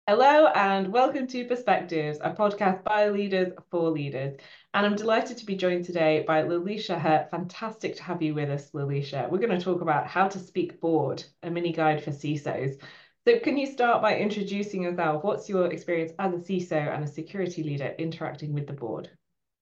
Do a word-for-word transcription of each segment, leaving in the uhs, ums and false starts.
Hello and welcome to Perspectives, a podcast by leaders for leaders. And I'm delighted to be joined today by Lalisha Hurt. Fantastic to have you with us, Lalisha. We're going to talk about how to speak board, a mini guide for C I S Os. So can you start by introducing yourself? What's your experience as a C I S O and a security leader interacting with the board?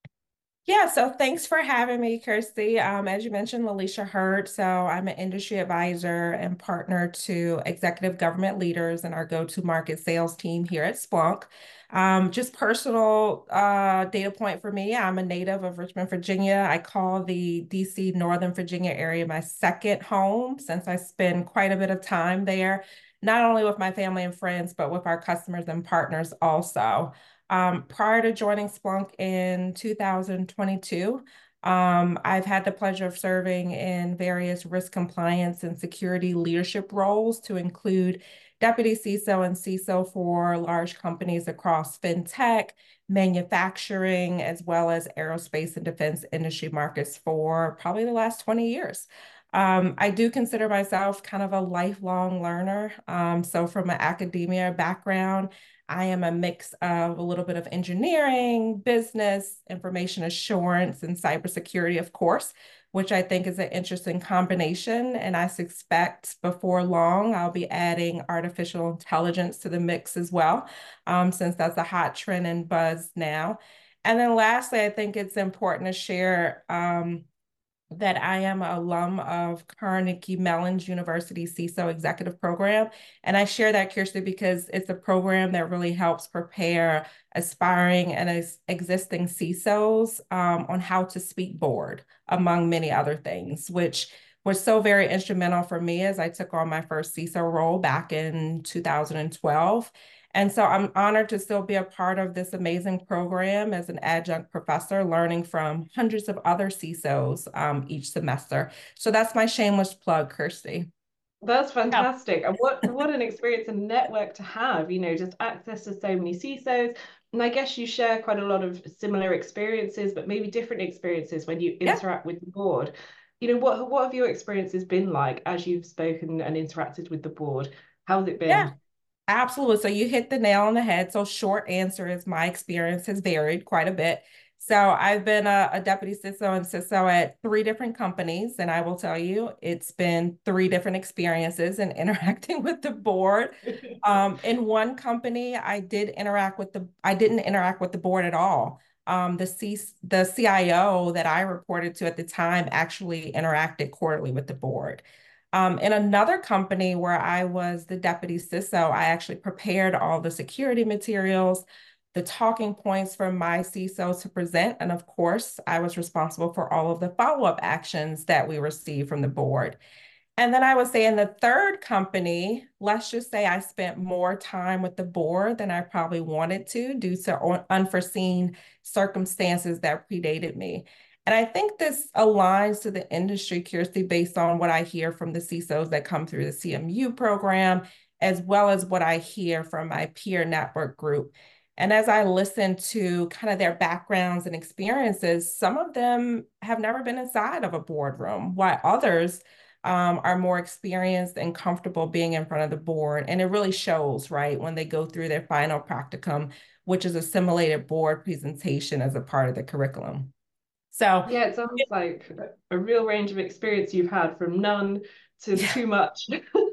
Yeah, so thanks for having me, Kirsty. Um, as you mentioned, Lalisha Hurd. So I'm an industry advisor and partner to executive government leaders in our go-to-market sales team here at Splunk. Um, just personal uh, data point for me, I'm a native of Richmond, Virginia. I call the D C Northern Virginia area my second home since I spend quite a bit of time there, not only with my family and friends, but with our customers and partners also. Um, prior to joining Splunk in two thousand twenty-two, um, I've had the pleasure of serving in various risk compliance and security leadership roles to include Deputy C I S O and C I S O for large companies across fintech, manufacturing, as well as aerospace and defense industry markets for probably the last twenty years. Um, I do consider myself kind of a lifelong learner. Um, so from an academia background, I am a mix of a little bit of engineering, business, information assurance, and cybersecurity, of course, which I think is an interesting combination. And I suspect before long, I'll be adding artificial intelligence to the mix as well, um, since that's a hot trend and buzz now. And then lastly, I think it's important to share um, that I am an alum of Carnegie Mellon's University C I S O Executive Program. And I share that, Kirsten, because it's a program that really helps prepare aspiring and ex existing C I S Os um, on how to speak board, among many other things, which was so very instrumental for me as I took on my first C I S O role back in two thousand twelve. And so I'm honored to still be a part of this amazing program as an adjunct professor, learning from hundreds of other C I S Os um, each semester. So that's my shameless plug, Kirsty. That's Yeah. fantastic. And what what an experience and network to have, you know, just access to so many C I S Os. And I guess you share quite a lot of similar experiences, but maybe different experiences when you Yeah. interact with the board. You know, what what have your experiences been like as you've spoken and interacted with the board? How's it Yeah. been? Absolutely. So you hit the nail on the head. So short answer is my experience has varied quite a bit. So I've been a, a deputy C I S O and C I S O at three different companies, and I will tell you, it's been three different experiences in interacting with the board. Um, in one company, I did interact with the, I didn't interact with the board at all. Um, the C, the C I O that I reported to at the time actually interacted quarterly with the board. Um, in another company where I was the deputy C I S O, I actually prepared all the security materials, the talking points for my C I S O to present. And of course, I was responsible for all of the follow-up actions that we received from the board. And then I would say in the third company, let's just say I spent more time with the board than I probably wanted to due to unforeseen circumstances that predated me. And I think this aligns to the industry, Kirsty, based on what I hear from the C I S Os that come through the C M U program, as well as what I hear from my peer network group. And as I listen to kind of their backgrounds and experiences, some of them have never been inside of a boardroom, while others um, are more experienced and comfortable being in front of the board. And it really shows, right, when they go through their final practicum, which is a simulated board presentation as a part of the curriculum. So, Yeah, it sounds like a real range of experience you've had from none to yeah. too much,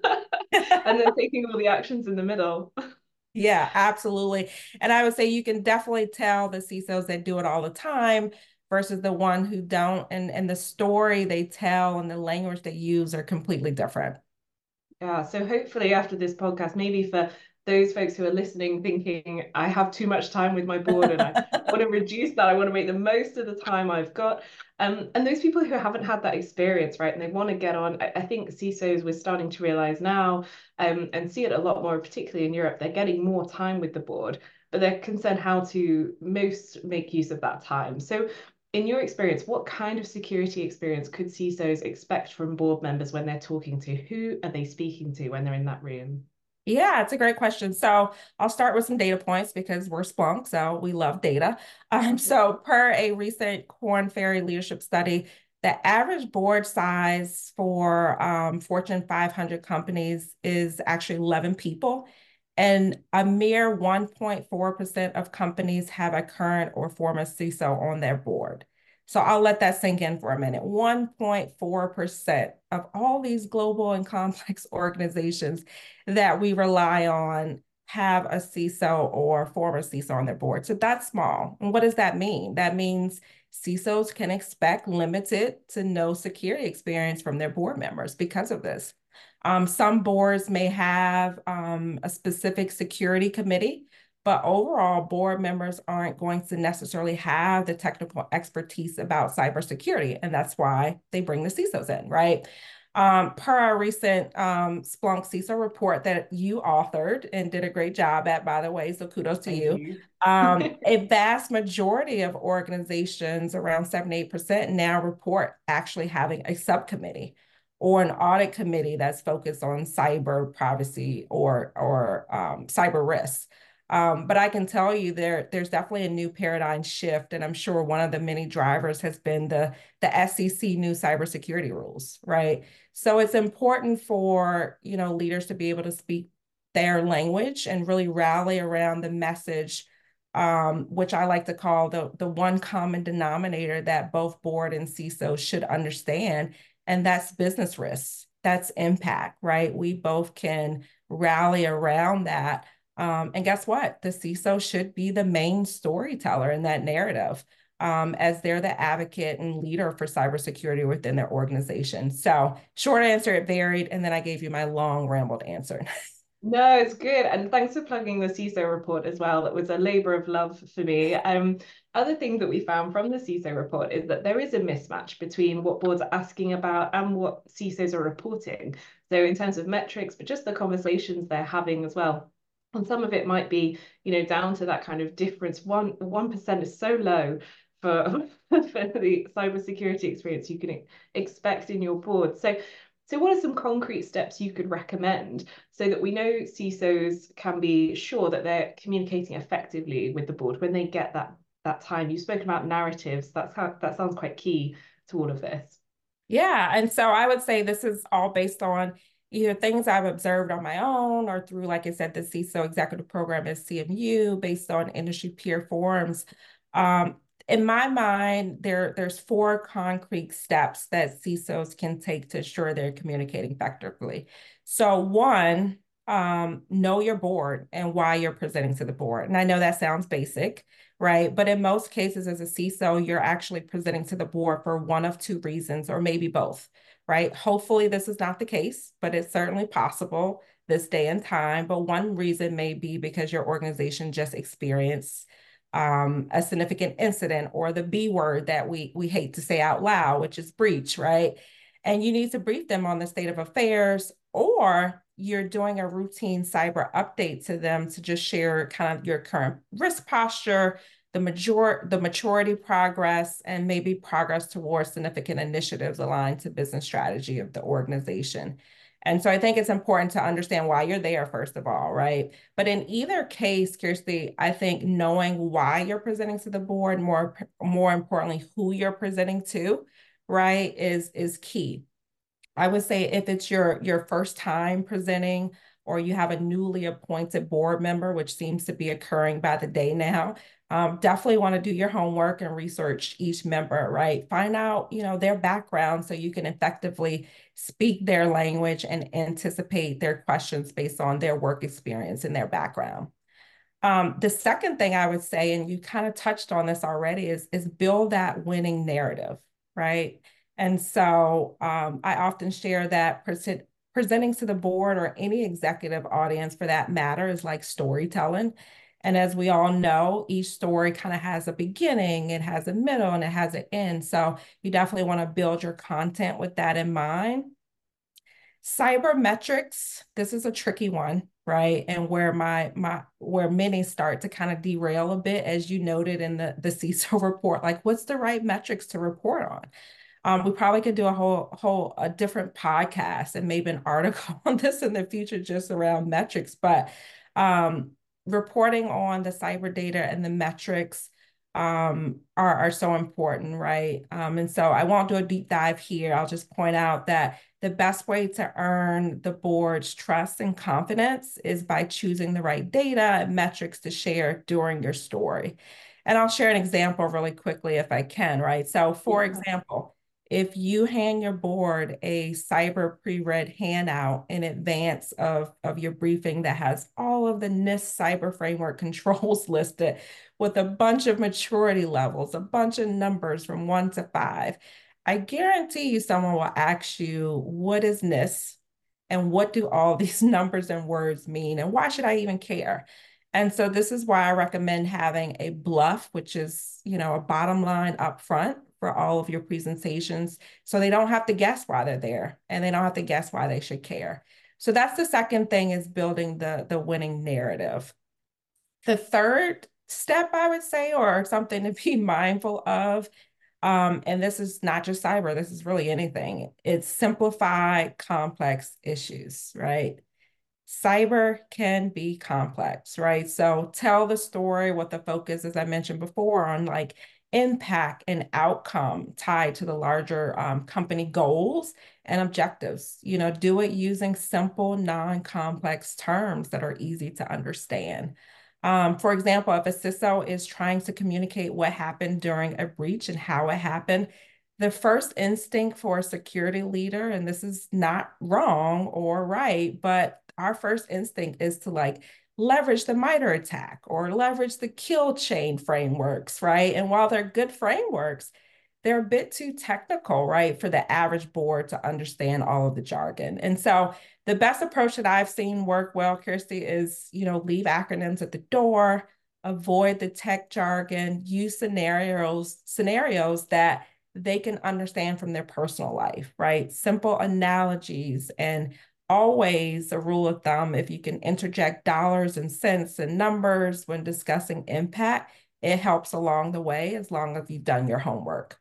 and then taking all the actions in the middle. Yeah, absolutely. And I would say you can definitely tell the C I S Os that do it all the time versus the one who don't. And, and the story they tell and the language they use are completely different. Yeah, so hopefully after this podcast, maybe for those folks who are listening, thinking I have too much time with my board and I want to reduce that, I want to make the most of the time I've got. Um, and those people who haven't had that experience, right, and they want to get on, I, I think C I S Os we're starting to realize now, um, and see it a lot more, particularly in Europe, they're getting more time with the board, but they're concerned how to most make use of that time. So in your experience, what kind of security experience could C I S Os expect from board members when they're talking to? Who are they speaking to when they're in that room? Yeah, it's a great question. So I'll start with some data points because we're Splunk, so we love data. Um, so per a recent Korn Ferry leadership study, the average board size for um, Fortune five hundred companies is actually eleven people. And a mere one point four percent of companies have a current or former C I S O on their board. So I'll let that sink in for a minute. one point four percent of all these global and complex organizations that we rely on have a C I S O or former C I S O on their board. So that's small. And what does that mean? That means C I S Os can expect limited to no security experience from their board members because of this. Um, some boards may have um, a specific security committee, but overall, board members aren't going to necessarily have the technical expertise about cybersecurity, and that's why they bring the C I S Os in, right? Um, per our recent um, Splunk C I S O report that you authored and did a great job at, by the way, so kudos to Thank you. you. Um, a vast majority of organizations, around seventy-eight percent, now report actually having a subcommittee or an audit committee that's focused on cyber privacy or, or um, cyber risks. Um, but I can tell you there, there's definitely a new paradigm shift. And I'm sure one of the many drivers has been the, the S E C new cybersecurity rules, right? So it's important for, you know, leaders to be able to speak their language and really rally around the message, um, which I like to call the, the one common denominator that both board and C I S O should understand, and that's business risks, that's impact, right? We both can rally around that. Um, and guess what? The C I S O should be the main storyteller in that narrative, um, as they're the advocate and leader for cybersecurity within their organization. So short answer, it varied. And then I gave you my long rambled answer. No, it's good. And thanks for plugging the C I S O report as well. That was a labor of love for me. Um, other thing that we found from the C I S O report is that there is a mismatch between what boards are asking about and what C I S Os are reporting. So in terms of metrics, but just the conversations they're having as well. And some of it might be, you know, down to that kind of difference. One, one percent is so low for, for the cybersecurity experience you can expect in your board. So so what are some concrete steps you could recommend so that we know C I S Os can be sure that they're communicating effectively with the board when they get that that time? You've spoken about narratives. That's how that sounds quite key to all of this. Yeah. And so I would say this is all based on either things I've observed on my own or through, like I said, the C I S O executive program at C M U, based on industry peer forums. Um, in my mind, there, there's four concrete steps that C I S Os can take to ensure they're communicating effectively. So one, um, know your board and why you're presenting to the board. And I know that sounds basic, right? But in most cases, as a C I S O, you're actually presenting to the board for one of two reasons, or maybe both, right? Hopefully, this is not the case, but it's certainly possible this day and time. But one reason may be because your organization just experienced um, a significant incident, or the B word that we, we hate to say out loud, which is breach, right? And you need to brief them on the state of affairs, or you're doing a routine cyber update to them to just share kind of your current risk posture, the major the maturity progress, and maybe progress towards significant initiatives aligned to business strategy of the organization. And so I think it's important to understand why you're there, first of all, right? But in either case, Kirsty, I think knowing why you're presenting to the board, more, more importantly, who you're presenting to, right, is, is key. I would say if it's your, your first time presenting, or you have a newly appointed board member, which seems to be occurring by the day now, um, definitely want to do your homework and research each member, right? Find out, you know, their background so you can effectively speak their language and anticipate their questions based on their work experience and their background. Um, the second thing I would say, and you kind of touched on this already, is, is build that winning narrative, right? And so um, I often share that present, presenting to the board or any executive audience for that matter is like storytelling. And as we all know, each story kind of has a beginning, it has a middle, and it has an end. So you definitely want to build your content with that in mind. Cyber metrics, this is a tricky one, right? And where my my where many start to kind of derail a bit, as you noted in the, the C I S O report, like what's the right metrics to report on? Um, we probably could do a whole whole a different podcast and maybe an article on this in the future just around metrics, but um, reporting on the cyber data and the metrics um, are, are so important, right? Um, and so I won't do a deep dive here. I'll just point out that the best way to earn the board's trust and confidence is by choosing the right data and metrics to share during your story. And I'll share an example really quickly if I can, right? So for Yeah. example, if you hand your board a cyber pre-read handout in advance of, of your briefing that has all of the NIST cyber framework controls listed with a bunch of maturity levels, a bunch of numbers from one to five, I guarantee you someone will ask you, what is NIST? And what do all these numbers and words mean? And why should I even care? And so this is why I recommend having a bluff, which is, you know, a bottom line up front for all of your presentations. So they don't have to guess why they're there and they don't have to guess why they should care. So that's the second thing, is building the, the winning narrative. The third step, I would say, or something to be mindful of, um, and this is not just cyber, this is really anything, it's simplify complex issues, right? Cyber can be complex, right? So tell the story with the focus, as I mentioned before, on like impact and outcome tied to the larger um, company goals and objectives. You know, do it using simple, non-complex terms that are easy to understand. Um, for example, if a C I S O is trying to communicate what happened during a breach and how it happened, the first instinct for a security leader, and this is not wrong or right, but our first instinct is to like leverage the MITRE attack or leverage the kill chain frameworks, right? And while they're good frameworks, they're a bit too technical, right, for the average board to understand all of the jargon. And so the best approach that I've seen work well, Kirsty, is, you know, leave acronyms at the door, avoid the tech jargon, use scenarios, scenarios that they can understand from their personal life, right? Simple analogies, and always a rule of thumb, if you can interject dollars and cents and numbers when discussing impact, it helps along the way as long as you've done your homework.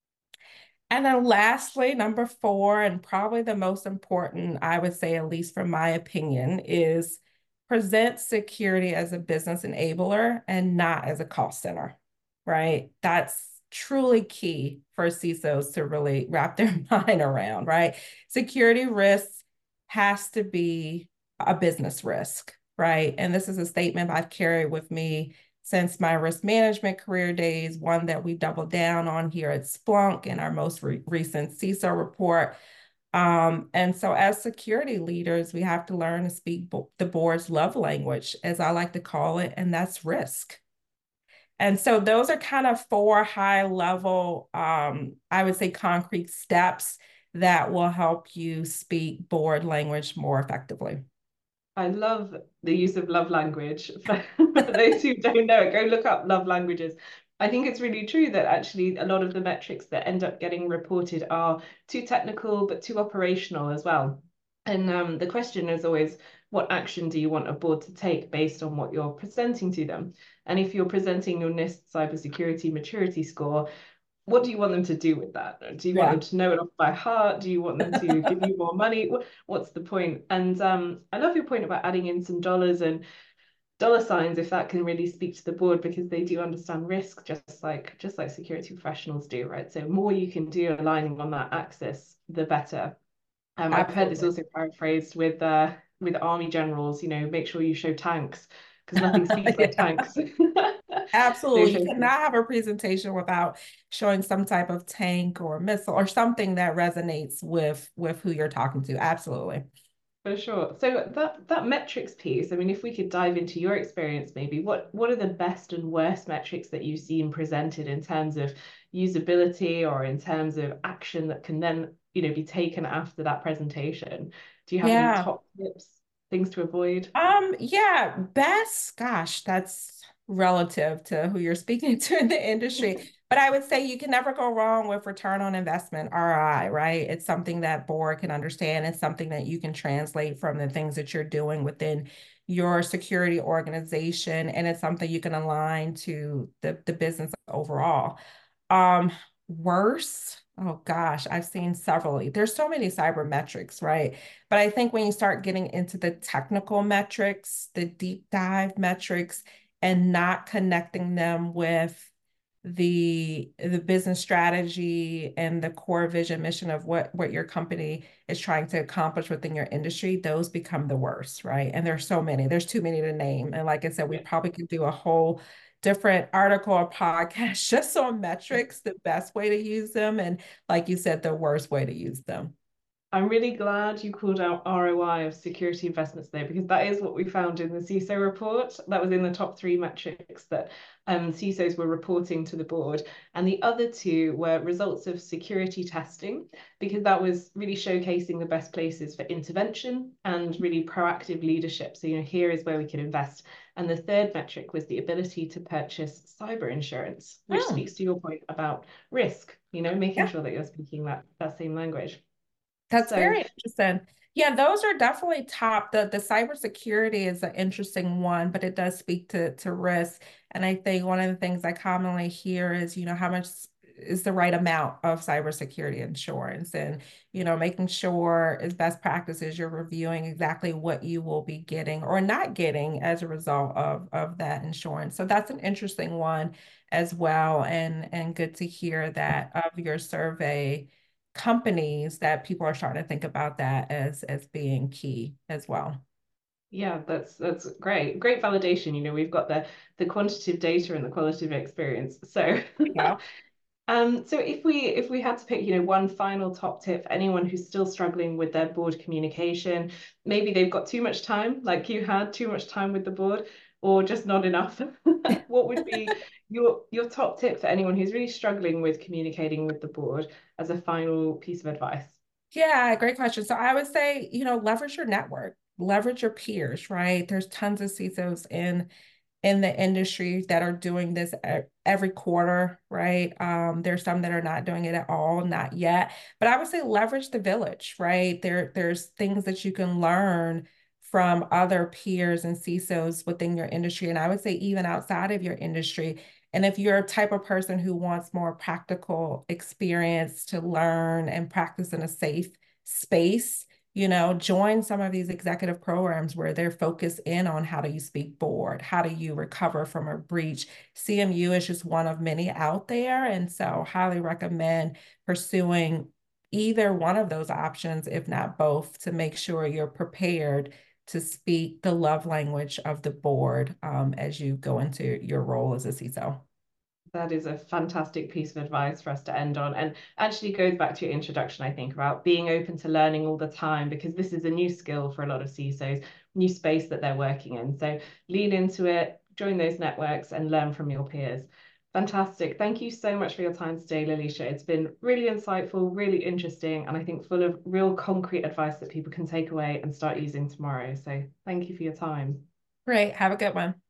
And then lastly, number four, and probably the most important, I would say, at least from my opinion, is present security as a business enabler and not as a cost center, right? That's truly key for C I S Os to really wrap their mind around, right? Security risks has to be a business risk, right? And this is a statement I've carried with me since my risk management career days, one that we doubled down on here at Splunk in our most re recent C I S O report. Um, and so as security leaders, we have to learn to speak bo the board's love language, as I like to call it, and that's risk. And so those are kind of four high level, um, I would say, concrete steps that will help you speak board language more effectively. I love the use of love language. For, for those who don't know it, go look up love languages. I think it's really true that actually a lot of the metrics that end up getting reported are too technical, but too operational as well. And um, the question is always, what action do you want a board to take based on what you're presenting to them? And if you're presenting your NIST cybersecurity maturity score, what do you want them to do with that? Do you want Yeah. them to know it off by heart? Do you want them to give you more money? What's the point? And um, I love your point about adding in some dollars and dollar signs, if that can really speak to the board, because they do understand risk just like just like security professionals do, right? So more you can do aligning on that axis, the better. Um, I've heard this Absolutely. also paraphrased with uh, with army generals, you know, make sure you show tanks because nothing speaks like Yeah. tanks. So Absolutely. You show cannot have a presentation without showing some type of tank or missile or something that resonates with with who you're talking to. Absolutely. for sure. So that that metrics piece, I mean, if we could dive into your experience, maybe what what are the best and worst metrics that you've seen presented in terms of usability or in terms of action that can then, you know, be taken after that presentation? Do you have any Yeah. top tips, things to avoid? Um, yeah, best, gosh, that's relative to who you're speaking to in the industry. But I would say you can never go wrong with return on investment, R O I, right? It's something that board can understand. It's something that you can translate from the things that you're doing within your security organization. And it's something you can align to the, the business overall. Um, Worse, oh gosh, I've seen several. There's so many cyber metrics, right? But I think when you start getting into the technical metrics, the deep dive metrics, and not connecting them with the the business strategy and the core vision mission of what what your company is trying to accomplish within your industry, those become the worst, right? And there's so many, there's too many to name. And like I said, we Yeah. probably could do a whole different article or podcast just on metrics, the best way to use them, and like you said, the worst way to use them. I'm really glad you called out R O I of security investments there, because that is what we found in the C I S O report. That was in the top three metrics that um, C I S Os were reporting to the board. And the other two were results of security testing, because that was really showcasing the best places for intervention and really proactive leadership. So, you know, here is where we can invest. And the third metric was the ability to purchase cyber insurance, which Hmm. speaks to your point about risk, you know, making Yeah. sure that you're speaking that, that same language. That's So very interesting. Yeah, those are definitely top. The the cybersecurity is an interesting one, but it does speak to to risk. And I think one of the things I commonly hear is, you know, how much is the right amount of cybersecurity insurance, and, you know, making sure as best practices you're reviewing exactly what you will be getting or not getting as a result of of that insurance. So that's an interesting one as well. And and good to hear that of your survey companies that people are starting to think about that as as being key as well. yeah, that's that's great. Great validation. You know, we've got the the quantitative data and the qualitative experience. So Yeah. um, so if we if we had to pick, you know, one final top tip for anyone who's still struggling with their board communication, maybe they've got too much time, like you had too much time with the board, or just not enough. What would be your your top tip for anyone who's really struggling with communicating with the board as a final piece of advice? Yeah, great question. So I would say, you know, leverage your network, leverage your peers, right? There's tons of C I S Os in in the industry that are doing this e- every quarter, right? Um, there's some that are not doing it at all, not yet. But I would say leverage the village, right? There, there's things that you can learn from other peers and C I S Os within your industry. And I would say even outside of your industry. And if you're a type of person who wants more practical experience to learn and practice in a safe space, you know, join some of these executive programs where they're focused in on how do you speak board, how do you recover from a breach. C M U is just one of many out there. And so highly recommend pursuing either one of those options, if not both, to make sure you're prepared to speak the love language of the board um, as you go into your role as a C I S O. That is a fantastic piece of advice for us to end on, and actually goes back to your introduction, I think, about being open to learning all the time, because this is a new skill for a lot of C I S Os, new space that they're working in. So lean into it, join those networks, and learn from your peers. Fantastic. Thank you so much for your time today, Lalisha. It's been really insightful, really interesting, and I think full of real concrete advice that people can take away and start using tomorrow. So thank you for your time. Great. Have a good one.